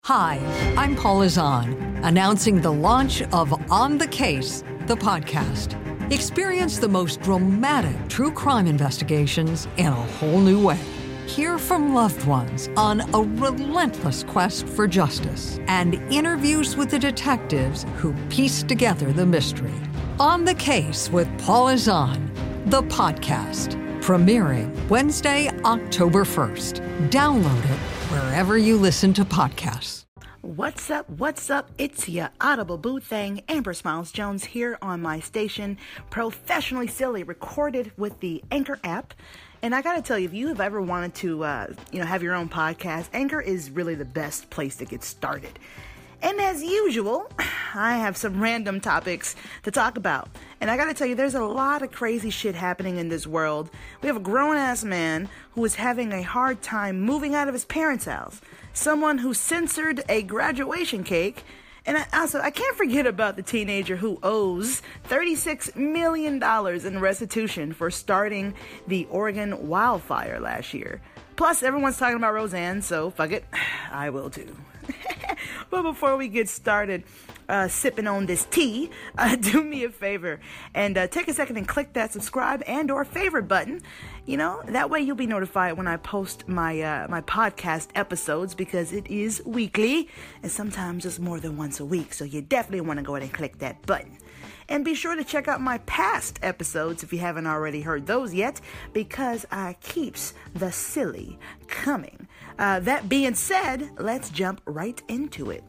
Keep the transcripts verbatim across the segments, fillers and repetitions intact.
Hi, I'm Paula Zahn, announcing the launch of On the Case, the podcast. Experience the most dramatic true crime investigations in a whole new way. Hear from loved ones on a relentless quest for justice and interviews with the detectives who piece together the mystery. On the Case with Paula Zahn, the podcast, premiering Wednesday, October first. Download it wherever you listen to podcasts. What's up? What's up? It's your Audible Boo Thing, Amber Smiles Jones here on my station, Professionally Silly, recorded with the Anchor app. And I gotta tell you, if you have ever wanted to, uh, you know, have your own podcast, Anchor is really the best place to get started. And as usual, I have some random topics to talk about. And I gotta tell you, there's a lot of crazy shit happening in this world. We have a grown-ass man who is having a hard time moving out of his parents' house. Someone who censored a graduation cake. And I, also, I can't forget about the teenager who owes thirty-six million dollars in restitution for starting the Oregon wildfire last year. Plus, everyone's talking about Roseanne, so fuck it, I will too. But before we get started uh, sipping on this tea, uh, do me a favor and uh, take a second and click that subscribe and or favorite button. You know, that way you'll be notified when I post my uh, my podcast episodes, because it is weekly and sometimes just more than once a week. So you definitely want to go ahead and click that button. And be sure to check out my past episodes if you haven't already heard those yet, because I keeps the silly coming. Uh, that being said, let's jump right into it.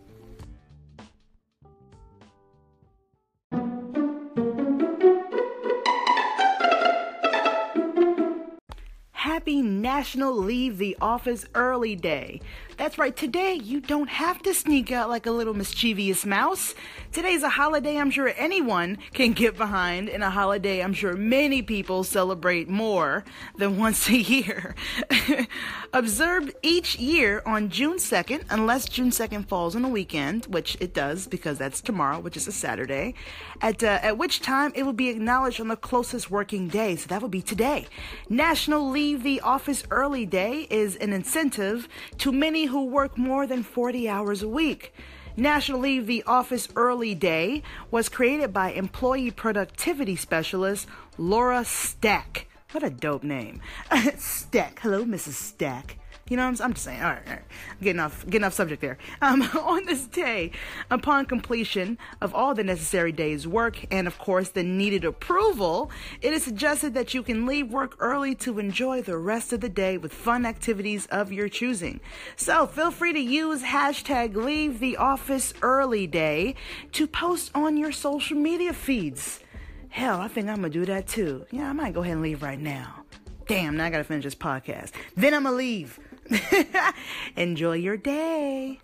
Happy National Leave the Office Early Day. That's right, today you don't have to sneak out like a little mischievous mouse. Today's a holiday I'm sure anyone can get behind, and a holiday I'm sure many people celebrate more than once a year. Observed each year on June second, unless June second falls on a weekend, which it does because that's tomorrow, which is a Saturday, at, uh, at which time it will be acknowledged on the closest working day, so that would be today. National Leave the Office Early Day is an incentive to many who work more than forty hours a week. National Leave the Office Early Day was created by employee productivity specialist Laura Stack. What a dope name. Stack. Hello, Missus Stack. You know what I'm, I'm just saying. All right, all right. Getting off, getting off subject there. Um, on this day, upon completion of all the necessary days' work and, of course, the needed approval, it is suggested that you can leave work early to enjoy the rest of the day with fun activities of your choosing. So feel free to use hashtag Leave the Office Early Day to post on your social media feeds. Hell, I think I'm going to do that too. Yeah, I might go ahead and leave right now. Damn, now I got to finish this podcast. Then I'm going to leave. Enjoy your day.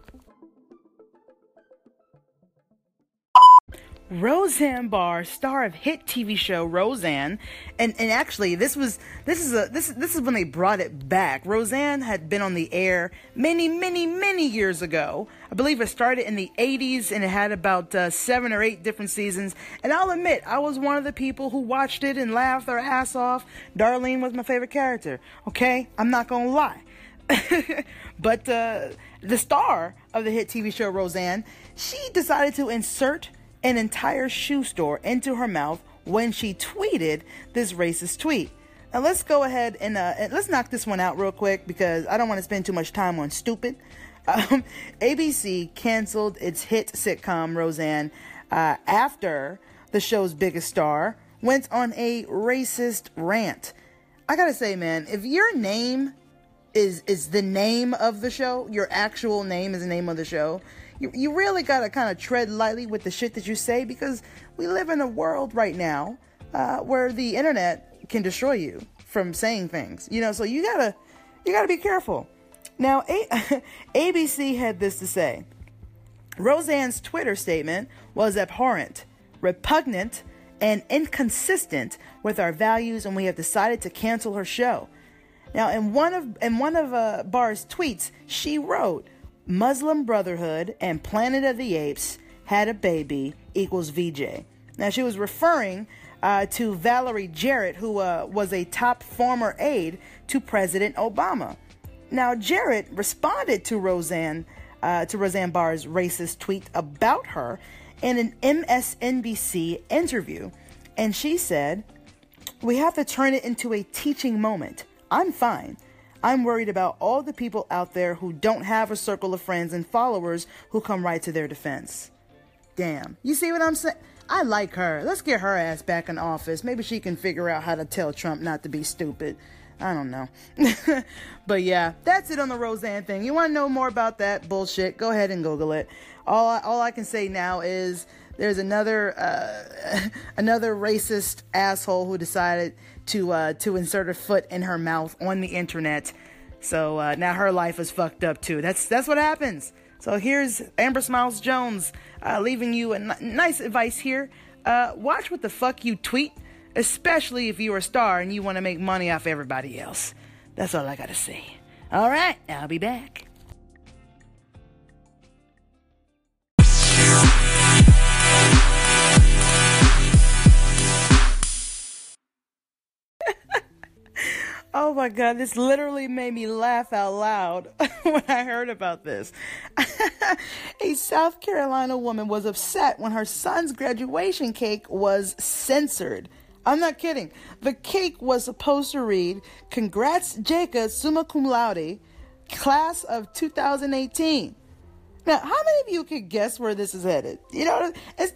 Roseanne Barr, star of hit T V show Roseanne, and and actually this was this is a this this is when they brought it back. Roseanne had been on the air many many many years ago. I believe it started in the eighties and it had about uh, seven or eight different seasons. And I'll admit, I was one of the people who watched it and laughed their ass off. Darlene was my favorite character. Okay, I'm not gonna lie. But uh, the star of the hit T V show Roseanne, she decided to insert an entire shoe store into her mouth when she tweeted this racist tweet. Now let's go ahead and, uh, and let's knock this one out real quick, because I don't want to spend too much time on stupid. Um, A B C canceled its hit sitcom Roseanne uh, after the show's biggest star went on a racist rant. I gotta say, man, if your name is is the name of the show, your actual name is the name of the show, you, you really gotta kind of tread lightly with the shit that you say, because we live in a world right now uh, where the internet can destroy you from saying things, you know, so you gotta you gotta be careful. Now, a- ABC had this to say: Roseanne's Twitter statement was abhorrent, repugnant, and inconsistent with our values, and we have decided to cancel her show. Now, in one of in one of uh, Barr's tweets, she wrote, "Muslim Brotherhood and Planet of the Apes had a baby equals V J." Now, she was referring uh, to Valerie Jarrett, who uh, was a top former aide to President Obama. Now, Jarrett responded to Roseanne uh, to Roseanne Barr's racist tweet about her in an M S N B C interview. And she said, "We have to turn it into a teaching moment. I'm fine. I'm worried about all the people out there who don't have a circle of friends and followers who come right to their defense." Damn. You see what I'm saying? I like her. Let's get her ass back in office. Maybe she can figure out how to tell Trump not to be stupid. I don't know. But yeah, that's it on the Roseanne thing. You want to know more about that bullshit? Go ahead and Google it. All I, all I can say now is there's another uh, another racist asshole who decided to uh, to insert her foot in her mouth on the internet. So uh, now her life is fucked up too. That's that's what happens. So here's Amber Smiles Jones uh, leaving you a n- nice advice here. Uh, watch what the fuck you tweet, especially if you're a star and you want to make money off everybody else. That's all I gotta say. All right, I'll be back. Oh my God, this literally made me laugh out loud when I heard about this. A South Carolina woman was upset when her son's graduation cake was censored. I'm not kidding. The cake was supposed to read, "Congrats, Jacob, summa cum laude, class of two thousand eighteen. Now, how many of you could guess where this is headed? You know,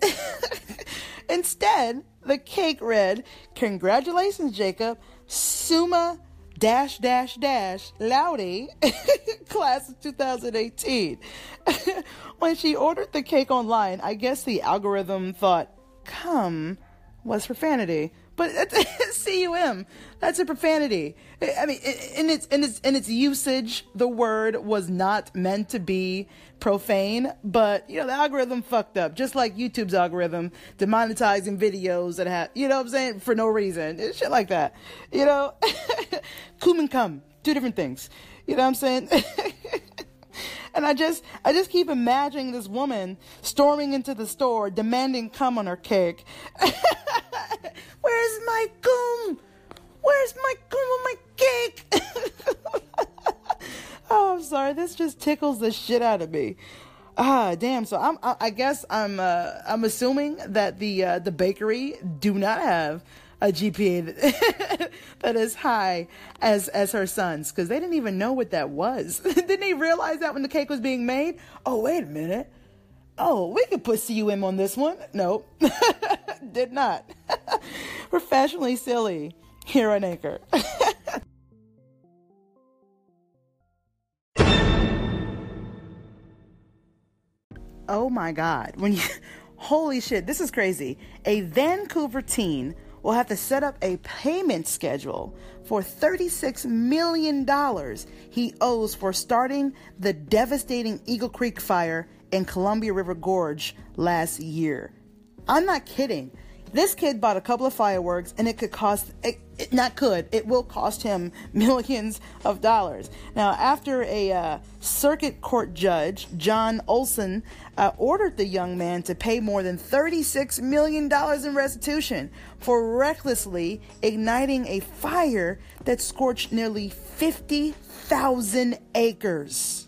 instead, the cake read, "Congratulations, Jacob, summa dash dash dash laude, class of two thousand eighteen. When she ordered the cake online, I guess the algorithm thought "cum" was profanity. But that's C U M. That's a profanity. I mean, in its in its in its usage, the word was not meant to be profane. But you know, the algorithm fucked up, just like YouTube's algorithm demonetizing videos that have, you know what I'm saying, for no reason, it's shit like that. You know, cum and cum, two different things. You know what I'm saying? And I just, I just keep imagining this woman storming into the store, demanding cum on her cake. Where's my cum? Where's my cum on my cake? Oh, I'm sorry. This just tickles the shit out of me. Ah, damn. So I'm, I, I guess I'm, uh, I'm assuming that the, uh, the bakery do not have a G P A that, that is high as as her son's, because they didn't even know what that was. Didn't they realize that when the cake was being made? Oh, wait a minute. Oh, we could put C U M on this one. Nope. Did not. Professionally silly here on Anchor. Oh my God. When you, holy shit, this is crazy. A Vancouver teen will have to set up a payment schedule for thirty-six million dollars he owes for starting the devastating Eagle Creek fire in Columbia River Gorge last year. I'm not kidding. This kid bought a couple of fireworks, and it could cost, it, it not could, it will cost him millions of dollars. Now, after a uh, circuit court judge, John Olson, uh, ordered the young man to pay more than thirty-six million dollars in restitution for recklessly igniting a fire that scorched nearly fifty thousand acres.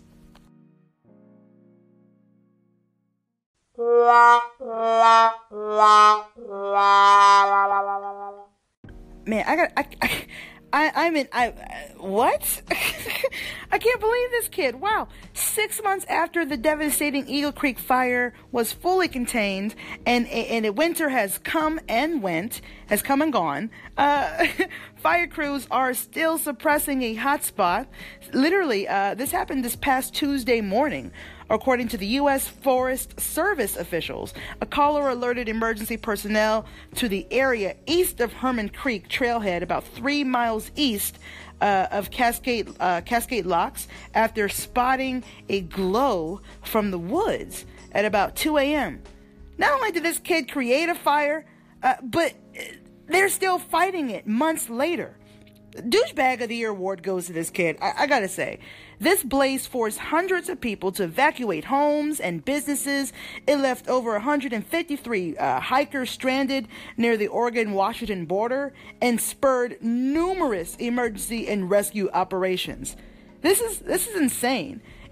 Man, I got, I, I, I I'm in, I, what? I can't believe this kid. Wow. Six months after the devastating Eagle Creek fire was fully contained, and, and winter has come and went, has come and gone, uh, fire crews are still suppressing a hotspot. Literally, uh, this happened this past Tuesday morning. According to the U S Forest Service officials, a caller alerted emergency personnel to the area east of Herman Creek trailhead, about three miles east uh, of Cascade uh, Cascade Locks, after spotting a glow from the woods at about two a.m. Not only did this kid create a fire, uh, but they're still fighting it months later. Douchebag of the Year award goes to this kid. I, I gotta say, this blaze forced hundreds of people to evacuate homes and businesses. It left over one hundred fifty-three uh, hikers stranded near the Oregon-Washington border and spurred numerous emergency and rescue operations. This is this is insane.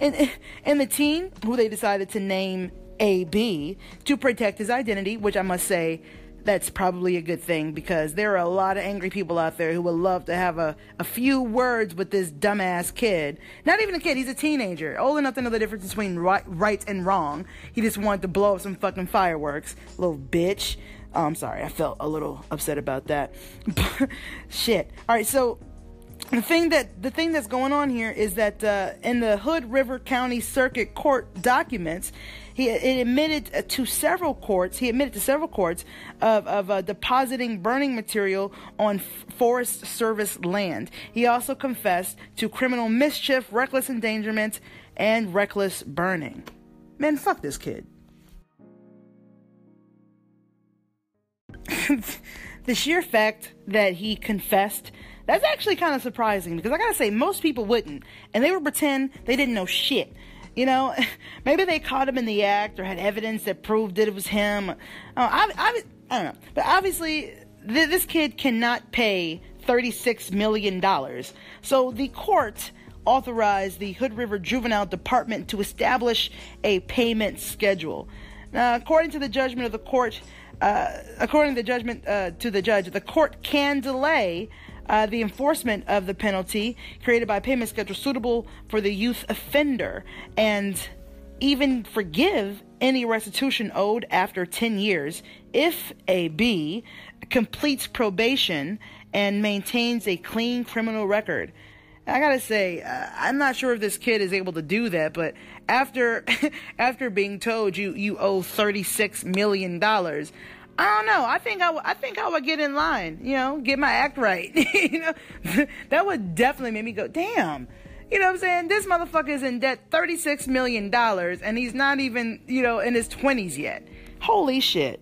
and, and the teen, who they decided to name A B, to protect his identity, which I must say, that's probably a good thing, because there are a lot of angry people out there who would love to have a, a few words with this dumbass kid. Not even a kid, he's a teenager, old enough to know the difference between right, right and wrong. He just wanted to blow up some fucking fireworks. Little bitch. Oh, I'm sorry, I felt a little upset about that. Shit. Alright, so the thing that the thing that's going on here is that uh, in the Hood River County Circuit Court documents, he it admitted to several courts. He admitted to several courts of of uh, depositing burning material on Forest Service land. He also confessed to criminal mischief, reckless endangerment, and reckless burning. Man, fuck this kid. The sheer fact that he confessed, that's actually kind of surprising, because I gotta say, most people wouldn't, and they would pretend they didn't know shit. You know, maybe they caught him in the act or had evidence that proved that it was him. Uh, I, I, I don't know. But obviously, th- this kid cannot pay thirty-six million dollars. So the court authorized the Hood River Juvenile Department to establish a payment schedule. Now, according to the judgment of the court, uh, according to the judgment uh, to the judge, the court can delay Uh, the enforcement of the penalty created by a payment schedule suitable for the youth offender, and even forgive any restitution owed after ten years if A B completes probation and maintains a clean criminal record. I gotta say, uh, I'm not sure if this kid is able to do that, but after after being told you you owe thirty-six million dollars, I don't know. I think I, w- I think I would get in line, you know, get my act right. You know, that would definitely make me go, damn. You know what I'm saying? This motherfucker is in debt thirty-six million dollars, and he's not even, you know, in his twenties yet. Holy shit.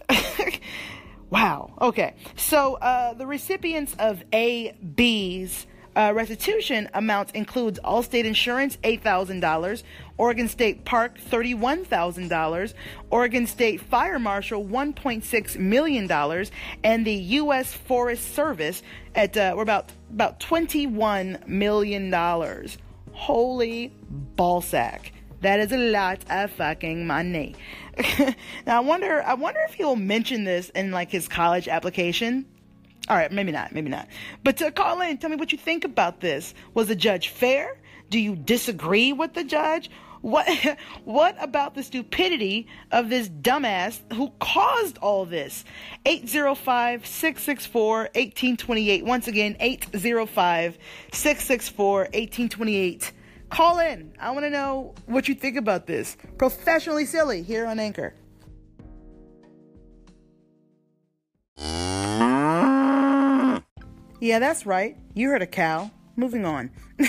Wow. Okay. So, uh, the recipients of A B's Uh, restitution amounts includes Allstate Insurance, eight thousand dollars, Oregon State Park, thirty-one thousand dollars, Oregon State Fire Marshal, one point six million dollars, and the U S Forest Service at, uh, we're about, about twenty-one million dollars. Holy ballsack. That is a lot of fucking money. Now, I wonder, I wonder if he'll mention this in, like, his college application. All right, maybe not, maybe not. But to call in, tell me what you think about this. Was the judge fair? Do you disagree with the judge? What what about the stupidity of this dumbass who caused all this? eight zero five, six six four, one eight two eight. Once again, eight zero five, six six four, one eight two eight. Call in. I want to know what you think about this. Professionally Silly here on Anchor. Yeah, that's right. You heard a cow. Moving on.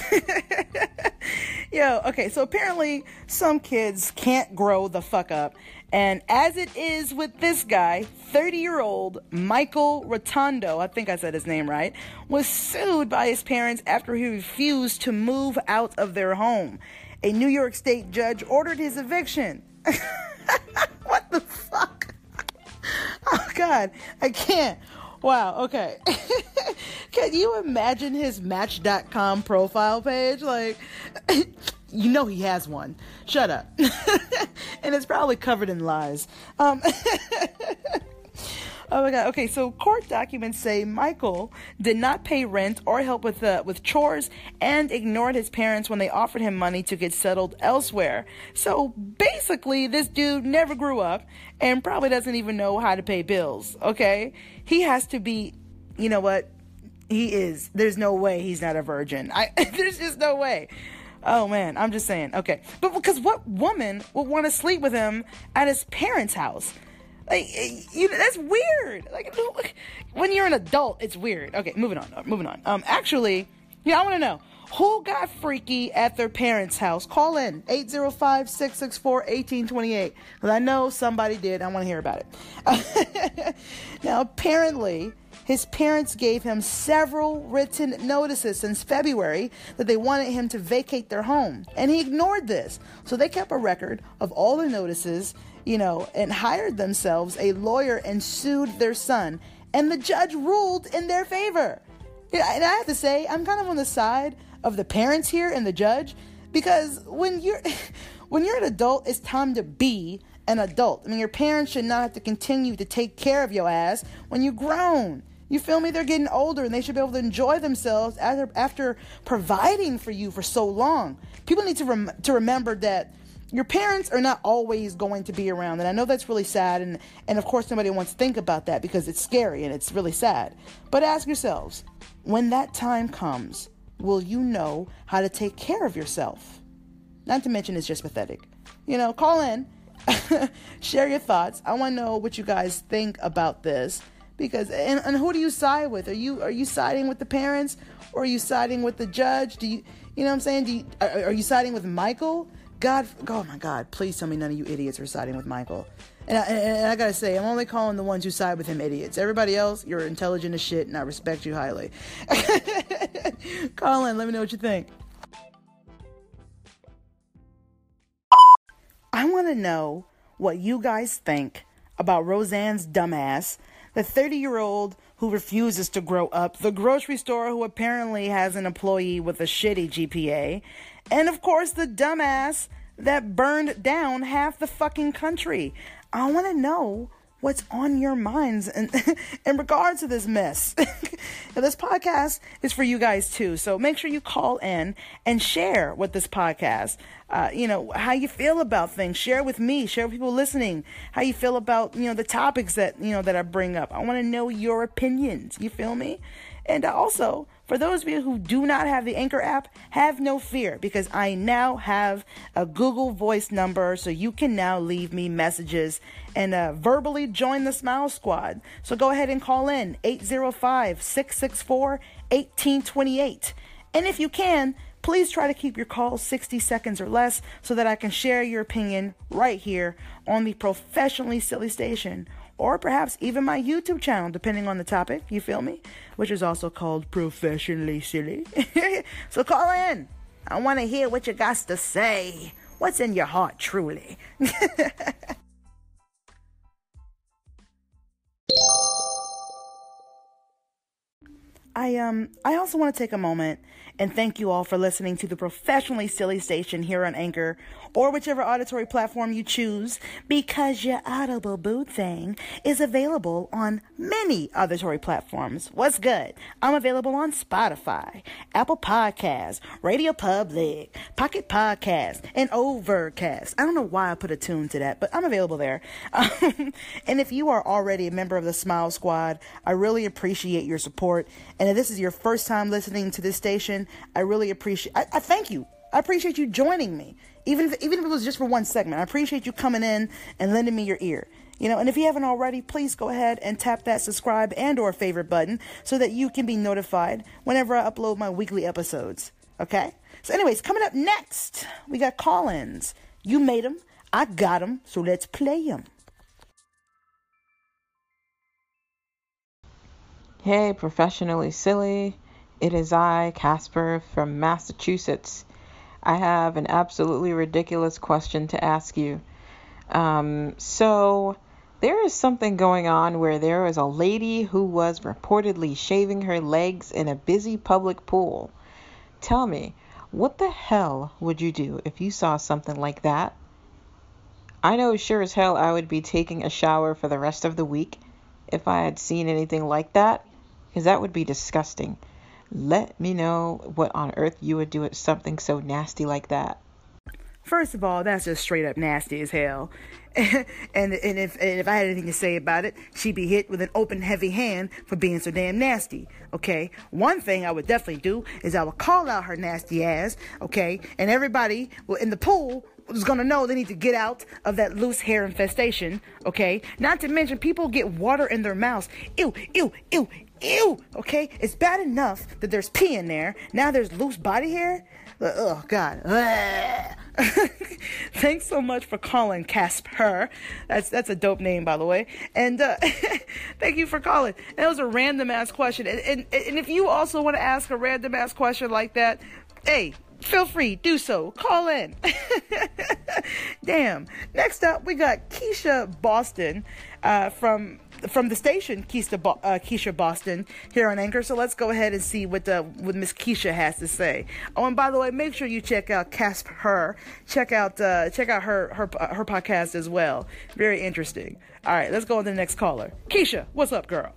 Yo, okay, so apparently some kids can't grow the fuck up. And as it is with this guy, thirty-year-old Michael Rotondo, I think I said his name right, was sued by his parents after he refused to move out of their home. A New York State judge ordered his eviction. What the fuck? Oh, God, I can't. Wow, okay. Can you imagine his Match dot com profile page? Like, you know he has one. Shut up. And it's probably covered in lies. Um, oh my God. Okay, so court documents say Michael did not pay rent or help with uh, with chores and ignored his parents when they offered him money to get settled elsewhere. So basically, this dude never grew up and probably doesn't even know how to pay bills, okay? He has to be, you know what? He is. There's no way he's not a virgin. I, there's just no way. Oh, man. I'm just saying. Okay. But because what woman would want to sleep with him at his parents' house? Like, you know, that's weird. Like, when you're an adult, it's weird. Okay, moving on. Moving on. Um, actually, yeah, I want to know. Who got freaky at their parents' house? Call in eight zero five, six six four, one eight two eight. Because I know somebody did. I want to hear about it. Now, apparently, his parents gave him several written notices since February that they wanted him to vacate their home. And he ignored this. So they kept a record of all the notices, you know, and hired themselves a lawyer and sued their son. And the judge ruled in their favor. And I have to say, I'm kind of on the side of the parents here and the judge. Because when you're when you're an adult, it's time to be an adult. I mean, your parents should not have to continue to take care of your ass when you're grown. You feel me? They're getting older and they should be able to enjoy themselves after, after providing for you for so long. People need to rem- to remember that your parents are not always going to be around. And I know that's really sad. And, and of course, nobody wants to think about that because it's scary and it's really sad. But ask yourselves, when that time comes, will you know how to take care of yourself? Not to mention it's just pathetic. You know, call in, share your thoughts. I want to know what you guys think about this. Because and, and who do you side with? Are you are you siding with the parents or are you siding with the judge? Do you you know what I'm saying? Do you, are, are you siding with Michael? God, oh my God! Please tell me none of you idiots are siding with Michael. And I, and, and I gotta say, I'm only calling the ones who side with him idiots. Everybody else, you're intelligent as shit, and I respect you highly. Call in, let me know what you think. I want to know what you guys think about Roseanne's dumbass, the thirty-year-old who refuses to grow up, the grocery store who apparently has an employee with a shitty G P A, and of course the dumbass that burned down half the fucking country. I want to know what's on your minds in, in regards to this mess. This podcast is for you guys too, so make sure you call in and share with this podcast. Uh, you know, how you feel about things. Share with me. Share with people listening. How you feel about, you know, the topics that, you know, that I bring up. I want to know your opinions. You feel me? And also, for those of you who do not have the Anchor app, have no fear because I now have a Google Voice number, so you can now leave me messages and uh, verbally join the Smile Squad. So go ahead and call in eight zero five, six six four, one eight two eight. And if you can, please try to keep your calls sixty seconds or less so that I can share your opinion right here on the Professionally Silly Station. Or perhaps even my YouTube channel, depending on the topic, you feel me? Which is also called Professionally Silly. So call in. I want to hear what you got to say. What's in your heart, truly? I um I also want to take a moment and thank you all for listening to the Professionally Silly Station here on Anchor or whichever auditory platform you choose, because your Audible Boo thing is available on many auditory platforms. What's good? I'm available on Spotify, Apple Podcasts, Radio Public, Pocket Podcasts, and Overcast. I don't know why I put a tune to that, but I'm available there. Um, and if you are already a member of the Smile Squad, I really appreciate your support. And if this is your first time listening to this station, I really appreciate, I, I thank you. I appreciate you joining me. Even if, even if it was just for one segment, I appreciate you coming in and lending me your ear. You know, and if you haven't already, please go ahead and tap that subscribe and or favorite button so that you can be notified whenever I upload my weekly episodes. Okay? So anyways, coming up next, we got call-ins. You made them. I got them. So let's play them. Hey, Professionally Silly. It is I, Casper, from Massachusetts. I have an absolutely ridiculous question to ask you. Um, so, there is something going on where there is a lady who was reportedly shaving her legs in a busy public pool. Tell me, what the hell would you do if you saw something like that? I know sure as hell I would be taking a shower for the rest of the week if I had seen anything like that, because that would be disgusting. Let me know what on earth you would do at something so nasty like that. First of all, that's just straight up nasty as hell. and and if and if I had anything to say about it, she'd be hit with an open, heavy hand for being so damn nasty. Okay? One thing I would definitely do is I would call out her nasty ass, okay? And everybody in the pool is going to know they need to get out of that loose hair infestation, okay? Not to mention, people get water in their mouths. Ew, ew, ew, ew, okay? It's bad enough that there's pee in there. Now there's loose body hair. Oh, God. Thanks so much for calling, Casper. That's that's a dope name, by the way. And uh, thank you for calling. That was a random-ass question. And, and, and if you also want to ask a random-ass question like that, hey, feel free, do so. Call in. Damn. Next up, we got Keisha Boston uh, from from the station Keisha, Bo- uh, Keisha Boston here on Anchor. So let's go ahead and see what uh, what Miss Keisha has to say. Oh, and by the way, make sure you check out Casp Her. Check out uh, check out her her uh, her podcast as well. Very interesting. All right, let's go on to the next caller. Keisha, what's up, girl?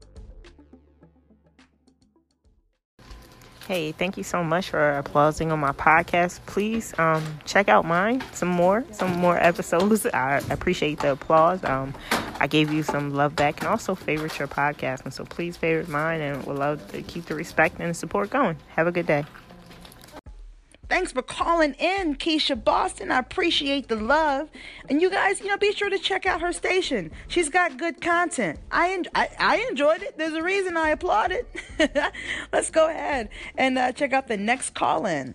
Hey, thank you so much for applauding on my podcast. Please um, check out mine, some more, some more episodes. I appreciate the applause. Um, I gave you some love back, and also favorite your podcast. And so please favorite mine, and we'd love to keep the respect and the support going. Have a good day. Thanks for calling in, Keisha Boston. I appreciate the love. And you guys, you know, be sure to check out her station. She's got good content. I en- I, I enjoyed it. There's a reason I applauded. Let's go ahead and uh, check out the next call-in.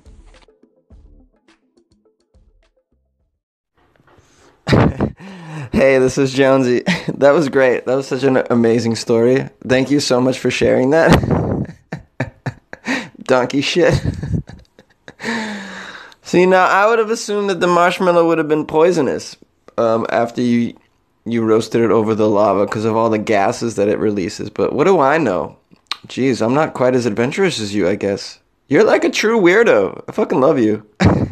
Hey, this is Jonesy. That was great. That was such an amazing story. Thank you so much for sharing that. Donkey shit. See, now I would have assumed that the marshmallow would have been poisonous um, after you you roasted it over the lava because of all the gases that it releases. But what do I know? Jeez, I'm not quite as adventurous as you, I guess. You're like a true weirdo. I fucking love you.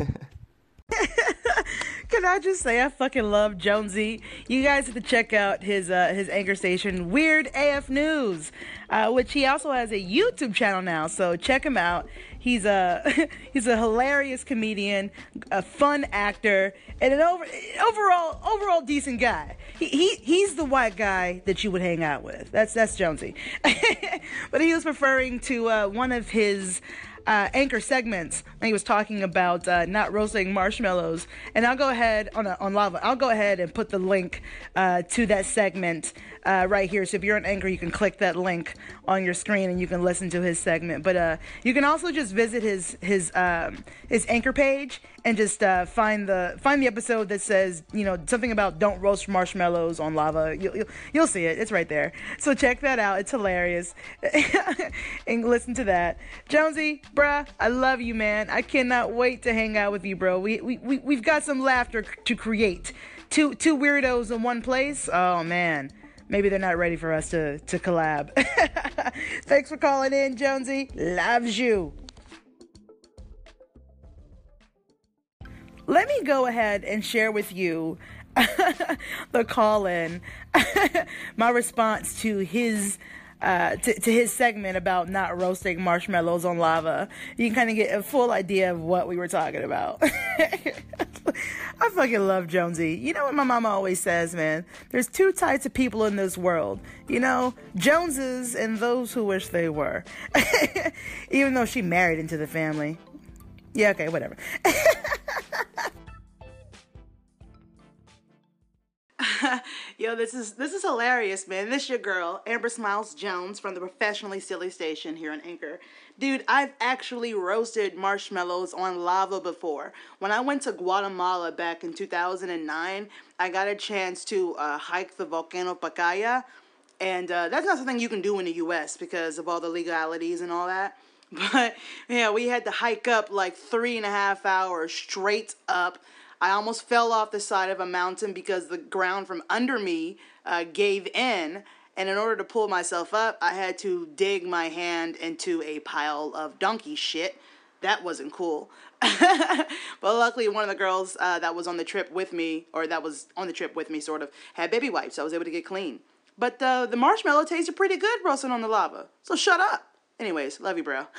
Can I just say I fucking love Jonesy? You guys have to check out his uh, his anchor station, Weird A F News, uh, which he also has a YouTube channel now. So check him out. He's a he's a hilarious comedian, a fun actor, and an over overall overall decent guy. He, he he's the white guy that you would hang out with. That's that's Jonesy. But he was referring to uh, one of his Uh, anchor segments when he was talking about uh, not roasting marshmallows, and I'll go ahead on a, on lava. I'll go ahead and put the link uh, to that segment uh, right here. So if you're an anchor, you can click that link on your screen and you can listen to his segment. But uh, you can also just visit his his um, his anchor page and just uh, find the find the episode that says, you know, something about don't roast marshmallows on lava. You'll you'll, you'll see it. It's right there. So check that out. It's hilarious. And listen to that. Jonesy, bruh, I love you, man. I cannot wait to hang out with you, bro. We we, we we've got some laughter to create. Two two weirdos in one place. Oh man. Maybe they're not ready for us to, to collab. Thanks for calling in, Jonesy. Loves you. Let me go ahead and share with you the call-in, my response to his uh, to, to his segment about not roasting marshmallows on lava. You can kind of get a full idea of what we were talking about. I fucking love Jonesy. You know what my mama always says, man? There's two types of people in this world. You know, Joneses and those who wish they were. Even though she married into the family. Yeah, okay, whatever. Yo, this is this is hilarious, man. This your girl, Amber Smiles Jones from the Professionally Silly Station here on Anchor. Dude, I've actually roasted marshmallows on lava before. When I went to Guatemala back in two thousand nine, I got a chance to uh, hike the Volcano Pacaya, and uh, that's not something you can do in the U S because of all the legalities and all that. But, yeah, we had to hike up like three and a half hours straight up. I almost fell off the side of a mountain because the ground from under me uh, gave in. And in order to pull myself up, I had to dig my hand into a pile of donkey shit. That wasn't cool. But luckily, one of the girls uh, that was on the trip with me, or that was on the trip with me, sort of, had baby wipes. So I was able to get clean. But uh, the marshmallow tasted pretty good roasting on the lava. So shut up. Anyways, love you, bro.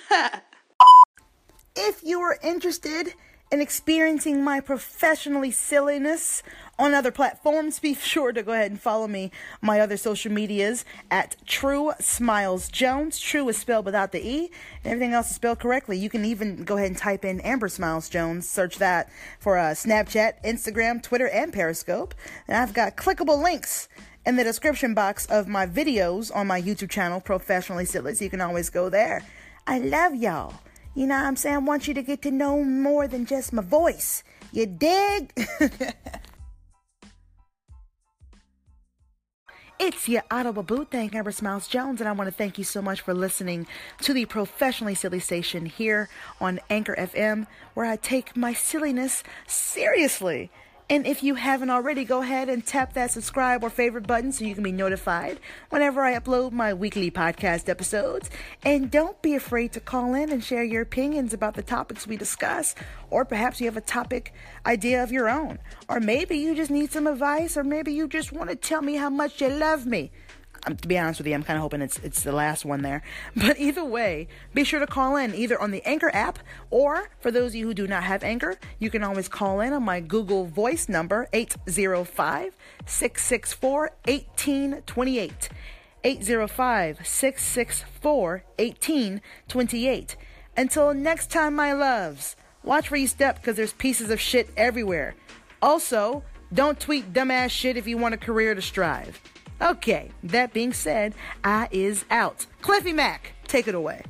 If you are interested in experiencing my professionally silliness on other platforms, be sure to go ahead and follow me on my other social medias at True Smiles Jones. True is spelled without the E, and everything else is spelled correctly. You can even go ahead and type in Amber Smiles Jones. Search that for uh, Snapchat, Instagram, Twitter, and Periscope. And I've got clickable links in the description box of my videos on my YouTube channel, Professionally Silly, so you can always go there. I love y'all. You know what I'm saying? I want you to get to know more than just my voice. You dig? It's your audible boo thing, Amber Smiles Jones, and I want to thank you so much for listening to the Professionally Silly Station here on Anchor F M, where I take my silliness seriously. And if you haven't already, go ahead and tap that subscribe or favorite button so you can be notified whenever I upload my weekly podcast episodes. And don't be afraid to call in and share your opinions about the topics we discuss. Or perhaps you have a topic idea of your own. Or maybe you just need some advice. Or maybe you just want to tell me how much you love me. Um, to be honest with you, I'm kind of hoping it's it's the last one there. But either way, be sure to call in either on the Anchor app, or for those of you who do not have Anchor, you can always call in on my Google Voice number, eight zero five, six six four, one eight two eight. eight zero five, six six four, one eight two eight. Until next time, my loves, watch where you step because there's pieces of shit everywhere. Also, don't tweet dumbass shit if you want a career to strive. Okay, that being said, I is out. Cliffy Mac, take it away.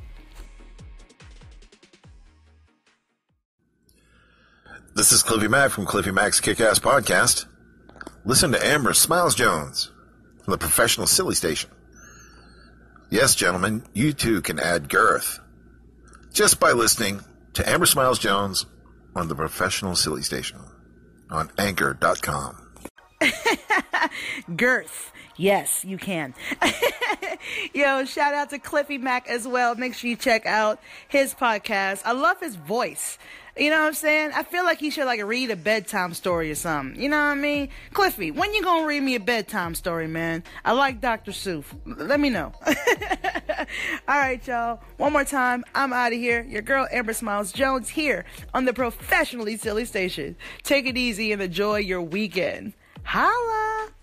This is Cliffy Mac from Cliffy Mac's Kick-Ass Podcast. Listen to Amber Smiles Jones from the Professional Silly Station. Yes, gentlemen, you too can add girth just by listening to Amber Smiles Jones on the Professional Silly Station on anchor dot com. Girth. Yes, you can. Yo, shout out to Cliffy Mac as well. Make sure you check out his podcast. I love his voice. You know what I'm saying? I feel like he should like read a bedtime story or something. You know what I mean? Cliffy, when you gonna read me a bedtime story, man? I like Doctor Seuss. Let me know. All right, y'all. One more time. I'm out of here. Your girl Amber Smiles Jones here on the Professionally Silly Station. Take it easy and enjoy your weekend. Holla!